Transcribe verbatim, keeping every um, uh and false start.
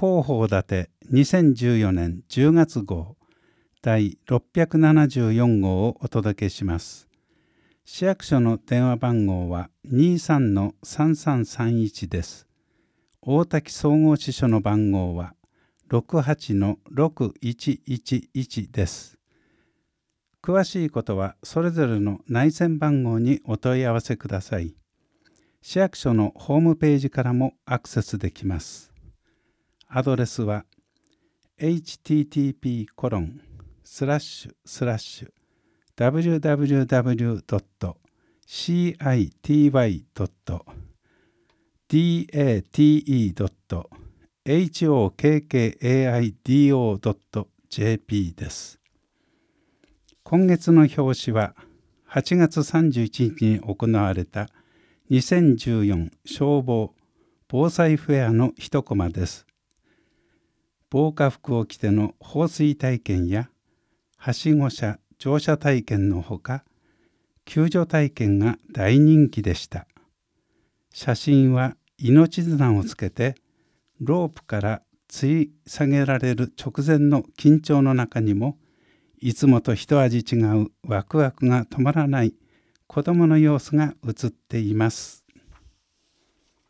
広報立てにせんじゅうよねんじゅうがつ号だいろっぴゃくななじゅうよん号をお届けします。市役所の電話番号は にじゅうさんのさんさんさんいち です。大滝総合支所の番号は ろくはちのろくいちいちいち です。詳しいことはそれぞれの内線番号にお問い合わせください。市役所のホームページからもアクセスできます。アドレスは エイチティーティーピーコロンスラッシュスラッシュダブリューダブリューダブリュードットシーアイティーワイドットディーエーティーイードットエイチオーケーケーエーアイディーオードットジェーピー です。今月の表紙ははちがつさんじゅういちにちに行われたにせんじゅうよん消防防災フェアの一コマです。防火服を着ての放水体験やはしご車乗車体験のほか、救助体験が大人気でした。写真は命綱をつけてロープから吊り下げられる直前の緊張の中にも、いつもと一味違うワクワクが止まらない子どもの様子が映っています。